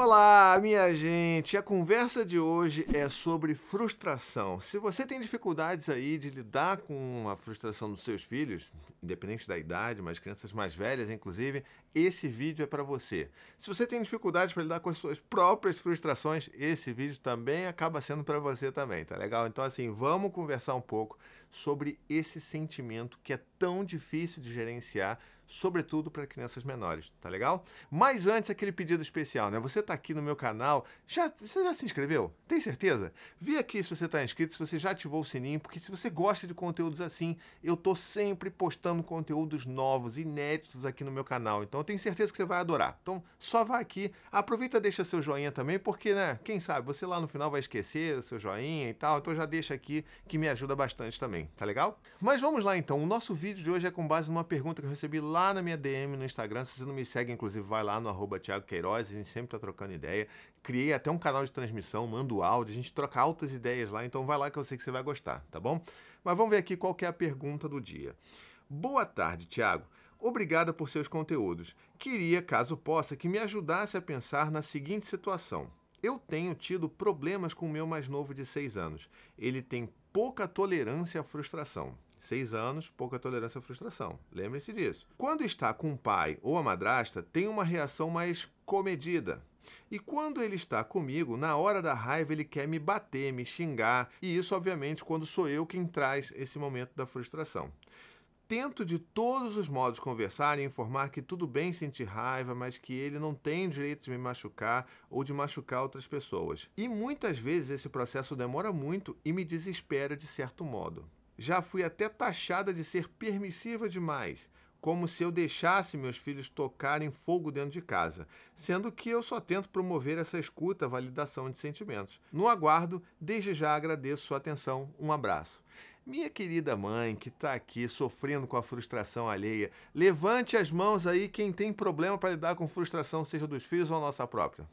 Olá, minha gente! A conversa de hoje é sobre frustração. Se você tem dificuldades aí de lidar com a frustração dos seus filhos, independente da idade, mas crianças mais velhas, inclusive, esse vídeo é para você. Se você tem dificuldades para lidar com as suas próprias frustrações, esse vídeo também acaba sendo para você também, tá legal? Então, assim, vamos conversar um pouco sobre esse sentimento que é tão difícil de gerenciar, sobretudo para crianças menores, tá legal? Mas antes, aquele pedido especial, né? Você tá aqui no meu canal, você já se inscreveu? Tem certeza? Vê aqui se você tá inscrito, se você já ativou o sininho, porque se você gosta de conteúdos assim, eu tô sempre postando conteúdos novos, inéditos aqui no meu canal, então eu tenho certeza que você vai adorar. Então, só vai aqui, aproveita e deixa seu joinha também, porque, né, quem sabe, você lá no final vai esquecer o seu joinha e tal, então já deixa aqui que me ajuda bastante também, tá legal? Mas vamos lá então, o nosso vídeo de hoje é com base numa pergunta que eu recebi lá na minha DM no Instagram. Se você não me segue, inclusive, vai lá no @Thiago Queiroz, a gente sempre tá trocando ideia. Criei até um canal de transmissão, mando áudio, a gente troca altas ideias lá, então vai lá que eu sei que você vai gostar, tá bom? Mas vamos ver aqui qual que é a pergunta do dia. Boa tarde, Thiago. Obrigada por seus conteúdos. Queria, caso possa, que me ajudasse a pensar na seguinte situação. Eu tenho tido problemas com o meu mais novo de 6 anos. Ele tem pouca tolerância à frustração. 6 anos, pouca tolerância à frustração. Lembre-se disso. Quando está com o pai ou a madrasta, tem uma reação mais comedida. E quando ele está comigo, na hora da raiva, ele quer me bater, me xingar. E isso, obviamente, quando sou eu quem traz esse momento da frustração. Tento de todos os modos conversar e informar que tudo bem sentir raiva, mas que ele não tem o direito de me machucar ou de machucar outras pessoas. E muitas vezes esse processo demora muito e me desespera de certo modo. Já fui até taxada de ser permissiva demais, como se eu deixasse meus filhos tocarem fogo dentro de casa, sendo que eu só tento promover essa escuta, validação de sentimentos. No aguardo, desde já agradeço sua atenção. Um abraço. Minha querida mãe, que está aqui sofrendo com a frustração alheia, levante as mãos aí quem tem problema para lidar com frustração, seja dos filhos ou nossa própria.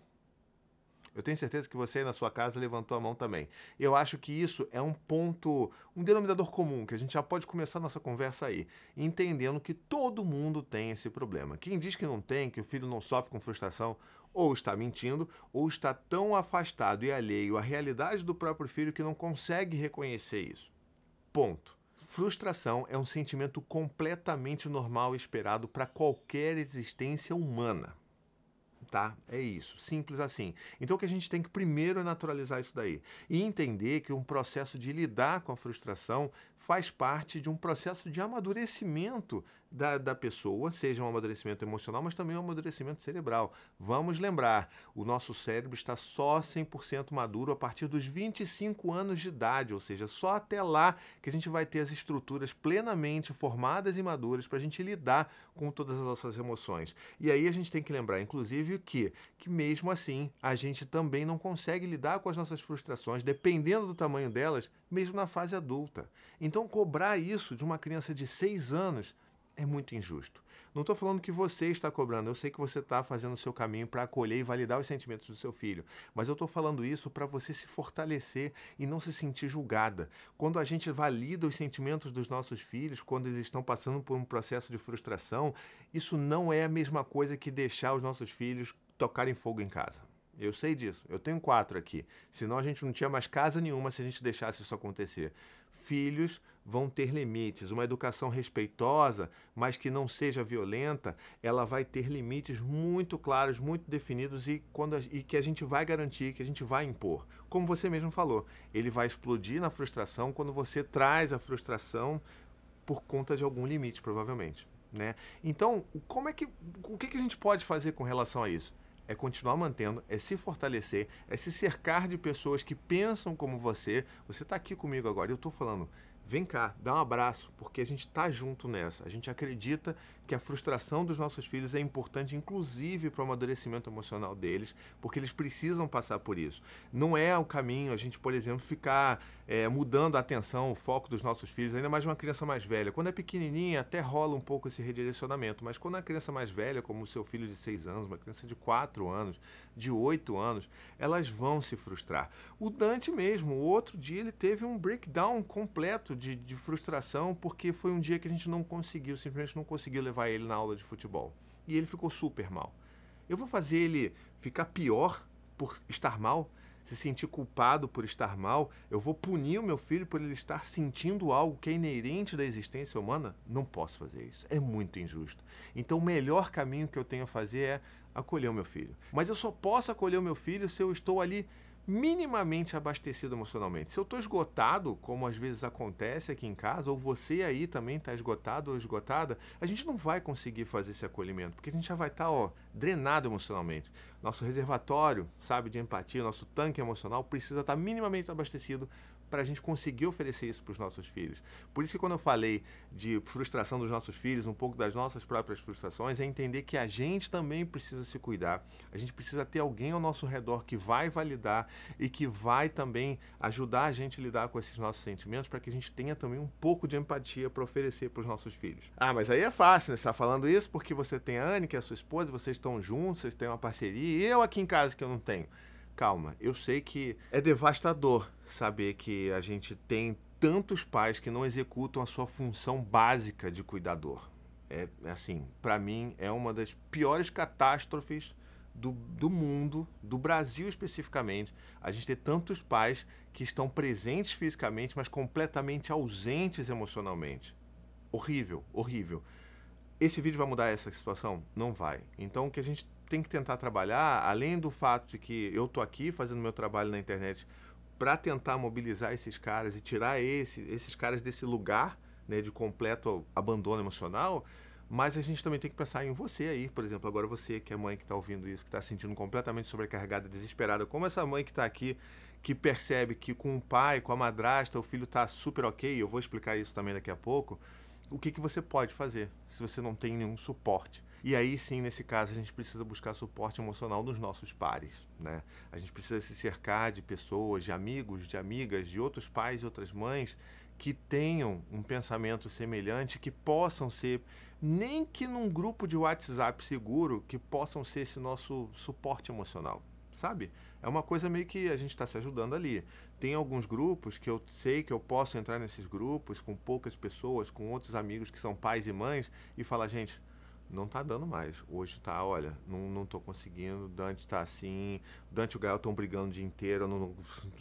Eu tenho certeza que você aí na sua casa levantou a mão também. Eu acho que isso é um ponto, um denominador comum, que a gente já pode começar a nossa conversa aí, entendendo que todo mundo tem esse problema. Quem diz que não tem, que o filho não sofre com frustração, ou está mentindo, ou está tão afastado e alheio à realidade do próprio filho que não consegue reconhecer isso. Ponto. Frustração é um sentimento completamente normal e esperado para qualquer existência humana. Tá? É isso, simples assim. Então o que a gente tem que primeiro é naturalizar isso daí e entender que um processo de lidar com a frustração faz parte de um processo de amadurecimento da pessoa, seja um amadurecimento emocional, mas também um amadurecimento cerebral. Vamos lembrar, o nosso cérebro está só 100% maduro a partir dos 25 anos de idade, ou seja, só até lá que a gente vai ter as estruturas plenamente formadas e maduras para a gente lidar com todas as nossas emoções. E aí a gente tem que lembrar, inclusive, que mesmo assim a gente também não consegue lidar com as nossas frustrações, dependendo do tamanho delas, mesmo na fase adulta. Então cobrar isso de uma criança de 6 anos é muito injusto. Não estou falando que você está cobrando, eu sei que você está fazendo o seu caminho para acolher e validar os sentimentos do seu filho, mas eu estou falando isso para você se fortalecer e não se sentir julgada. Quando a gente valida os sentimentos dos nossos filhos, quando eles estão passando por um processo de frustração, isso não é a mesma coisa que deixar os nossos filhos tocarem fogo em casa. Eu sei disso, eu tenho 4 aqui, senão a gente não tinha mais casa nenhuma se a gente deixasse isso acontecer. Filhos vão ter limites. Uma educação respeitosa, mas que não seja violenta, ela vai ter limites muito claros, muito definidos e que a gente vai garantir, que a gente vai impor. Como você mesmo falou, ele vai explodir na frustração quando você traz a frustração por conta de algum limite, provavelmente, né? Então, o que a gente pode fazer com relação a isso? É continuar mantendo, é se fortalecer, é se cercar de pessoas que pensam como você. Você está aqui comigo agora, eu estou falando, vem cá, dá um abraço, porque a gente está junto nessa. A gente acredita que a frustração dos nossos filhos é importante, inclusive para o amadurecimento emocional deles, porque eles precisam passar por isso. Não é o caminho a gente, por exemplo, ficar mudando a atenção, o foco dos nossos filhos, ainda mais uma criança mais velha. Quando é pequenininha, até rola um pouco esse redirecionamento, mas quando é uma criança mais velha, como o seu filho de 6 anos, uma criança de 4 anos, de 8 anos, elas vão se frustrar. O Dante mesmo, o outro dia, ele teve um breakdown completo de frustração, porque foi um dia que a gente não conseguiu, simplesmente não conseguiu levar ele na aula de futebol. E ele ficou super mal. Eu vou fazer ele ficar pior por estar mal? Se sentir culpado por estar mal? Eu vou punir o meu filho por ele estar sentindo algo que é inerente da existência humana? Não posso fazer isso. É muito injusto. Então, o melhor caminho que eu tenho a fazer é acolher o meu filho. Mas eu só posso acolher o meu filho se eu estou ali minimamente abastecido emocionalmente. Se eu estou esgotado, como às vezes acontece aqui em casa, ou você aí também está esgotado ou esgotada, a gente não vai conseguir fazer esse acolhimento, porque a gente já vai estar, drenado emocionalmente. Nosso reservatório, sabe, de empatia, nosso tanque emocional precisa estar minimamente abastecido para a gente conseguir oferecer isso para os nossos filhos. Por isso que quando eu falei de frustração dos nossos filhos, um pouco das nossas próprias frustrações, é entender que a gente também precisa se cuidar. A gente precisa ter alguém ao nosso redor que vai validar e que vai também ajudar a gente a lidar com esses nossos sentimentos para que a gente tenha também um pouco de empatia para oferecer para os nossos filhos. Ah, mas aí é fácil, né? Você está falando isso porque você tem a Anne, que é a sua esposa, vocês estão juntos, vocês têm uma parceria, e eu aqui em casa que eu não tenho. Calma, eu sei que é devastador saber que a gente tem tantos pais que não executam a sua função básica de cuidador. É assim, para mim é uma das piores catástrofes do mundo, do Brasil especificamente. A gente ter tantos pais que estão presentes fisicamente, mas completamente ausentes emocionalmente. Horrível, horrível. Esse vídeo vai mudar essa situação? Não vai. Então o que a gente tem que tentar trabalhar, além do fato de que eu tô aqui fazendo meu trabalho na internet para tentar mobilizar esses caras e tirar esses caras desse lugar, né, de completo abandono emocional, mas a gente também tem que pensar em você aí, por exemplo, agora você que é mãe que está ouvindo isso, que está se sentindo completamente sobrecarregada, desesperada, como essa mãe que está aqui, que percebe que com o pai, com a madrasta, o filho está super ok, eu vou explicar isso também daqui a pouco, o que você pode fazer se você não tem nenhum suporte. E aí sim, nesse caso, a gente precisa buscar suporte emocional dos nossos pares, né? A gente precisa se cercar de pessoas, de amigos, de amigas, de outros pais e outras mães que tenham um pensamento semelhante, que possam ser, nem que num grupo de WhatsApp seguro, que possam ser esse nosso suporte emocional, sabe? É uma coisa meio que a gente está se ajudando ali. Tem alguns grupos que eu sei que eu posso entrar nesses grupos com poucas pessoas, com outros amigos que são pais e mães e falar, gente, não tá dando mais. Hoje tá, olha, não tô conseguindo, Dante tá assim, Dante e o Gael estão brigando o dia inteiro, eu não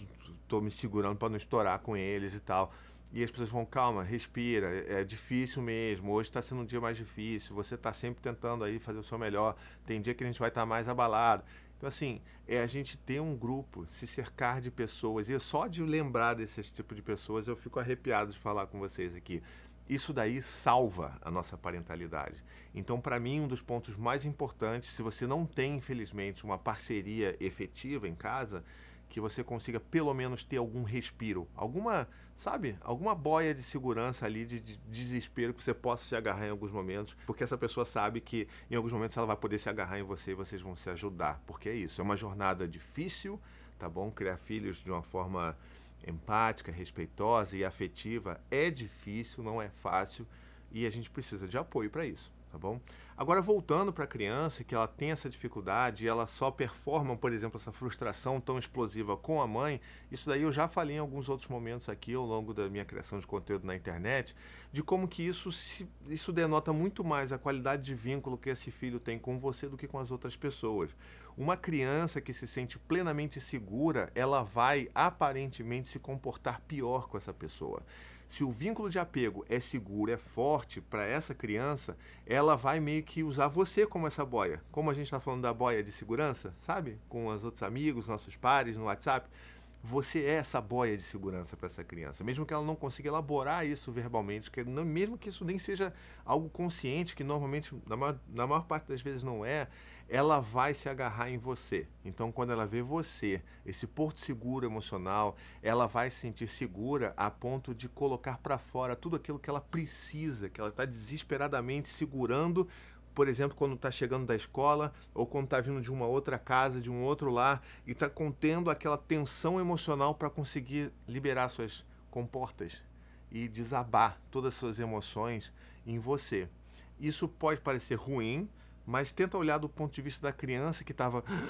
tô me segurando para não estourar com eles e tal. E as pessoas vão, calma, respira, é difícil mesmo, hoje está sendo um dia mais difícil, você está sempre tentando aí fazer o seu melhor, tem dia que a gente vai estar mais abalado. Então, assim, é a gente ter um grupo, se cercar de pessoas, e só de lembrar desse tipo de pessoas eu fico arrepiado de falar com vocês aqui. Isso daí salva a nossa parentalidade. Então, para mim, um dos pontos mais importantes, se você não tem, infelizmente, uma parceria efetiva em casa, que você consiga pelo menos ter algum respiro, alguma, sabe, alguma boia de segurança ali, de desespero que você possa se agarrar em alguns momentos, porque essa pessoa sabe que em alguns momentos ela vai poder se agarrar em você e vocês vão se ajudar, porque é isso, é uma jornada difícil, tá bom? Criar filhos de uma forma empática, respeitosa e afetiva é difícil, não é fácil e a gente precisa de apoio para isso, tá bom? Agora, voltando para a criança, que ela tem essa dificuldade e ela só performa, por exemplo, essa frustração tão explosiva com a mãe, isso daí eu já falei em alguns outros momentos aqui ao longo da minha criação de conteúdo na internet, de como que isso denota muito mais a qualidade de vínculo que esse filho tem com você do que com as outras pessoas. Uma criança que se sente plenamente segura, ela vai aparentemente se comportar pior com essa pessoa. Se o vínculo de apego é seguro, é forte para essa criança, ela vai meio que usar você como essa boia. Como a gente está falando da boia de segurança, sabe? Com os outros amigos, nossos pares no WhatsApp. Você é essa boia de segurança para essa criança. Mesmo que ela não consiga elaborar isso verbalmente, mesmo que isso nem seja algo consciente, que normalmente, na maior parte das vezes não é, ela vai se agarrar em você. Então, quando ela vê você, esse porto seguro emocional, ela vai se sentir segura a ponto de colocar para fora tudo aquilo que ela precisa, que ela está desesperadamente segurando, por exemplo, quando está chegando da escola ou quando está vindo de uma outra casa, de um outro lar e está contendo aquela tensão emocional para conseguir liberar suas comportas e desabar todas as suas emoções em você. Isso pode parecer ruim, mas tenta olhar do ponto de vista da criança que estava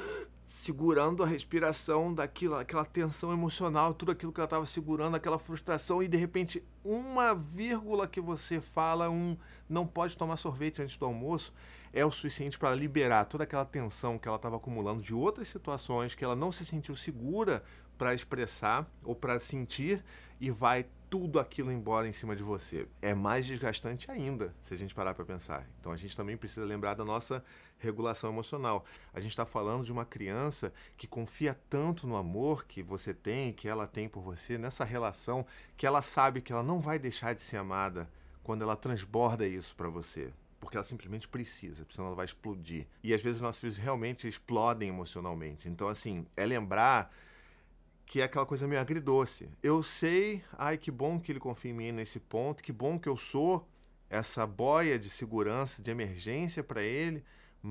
segurando a respiração daquilo, aquela tensão emocional, tudo aquilo que ela estava segurando, aquela frustração, e de repente uma vírgula que você fala, não pode tomar sorvete antes do almoço, é o suficiente para liberar toda aquela tensão que ela estava acumulando de outras situações que ela não se sentiu segura para expressar ou para sentir, e vai tudo aquilo embora em cima de você. É mais desgastante ainda, se a gente parar para pensar. Então a gente também precisa lembrar da nossa regulação emocional. A gente está falando de uma criança que confia tanto no amor que você tem, que ela tem por você, nessa relação, que ela sabe que ela não vai deixar de ser amada quando ela transborda isso para você. Porque ela simplesmente precisa, senão ela vai explodir. E às vezes nossos filhos realmente explodem emocionalmente. Então, assim, é lembrar que é aquela coisa meio agridoce. Eu sei, ai, que bom que ele confia em mim nesse ponto, que bom que eu sou essa boia de segurança, de emergência para ele,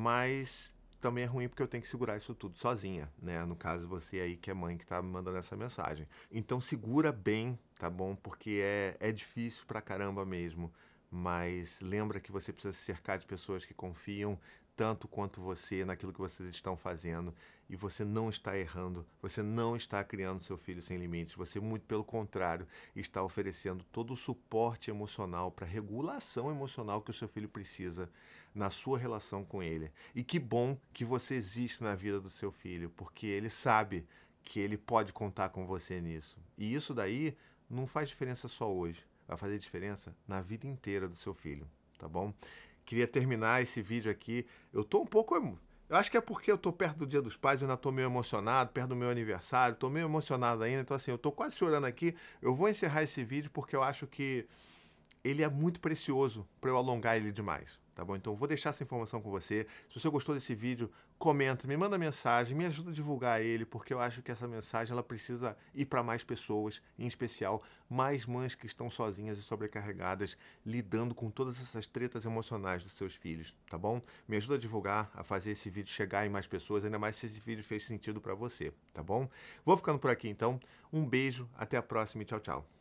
mas também é ruim porque eu tenho que segurar isso tudo sozinha, né? No caso, você aí que é mãe que tá me mandando essa mensagem. Então segura bem, tá bom? Porque é difícil pra caramba mesmo, mas lembra que você precisa se cercar de pessoas que confiam tanto quanto você naquilo que vocês estão fazendo, e você não está errando, você não está criando seu filho sem limites, você, muito pelo contrário, está oferecendo todo o suporte emocional para a regulação emocional que o seu filho precisa na sua relação com ele. E que bom que você existe na vida do seu filho, porque ele sabe que ele pode contar com você nisso. E isso daí não faz diferença só hoje, vai fazer diferença na vida inteira do seu filho, tá bom? Queria terminar esse vídeo aqui. Eu tô um pouco... Eu acho que é porque eu tô perto do Dia dos Pais, eu ainda tô meio emocionado, perto do meu aniversário, tô meio emocionado ainda, então assim, eu tô quase chorando aqui. Eu vou encerrar esse vídeo porque eu acho que ele é muito precioso para eu alongar ele demais, tá bom? Então eu vou deixar essa informação com você. Se você gostou desse vídeo, comenta, me manda mensagem, me ajuda a divulgar ele, porque eu acho que essa mensagem ela precisa ir para mais pessoas, em especial mais mães que estão sozinhas e sobrecarregadas, lidando com todas essas tretas emocionais dos seus filhos, tá bom? Me ajuda a divulgar, a fazer esse vídeo chegar em mais pessoas, ainda mais se esse vídeo fez sentido para você, tá bom? Vou ficando por aqui então. Um beijo, até a próxima e tchau, tchau.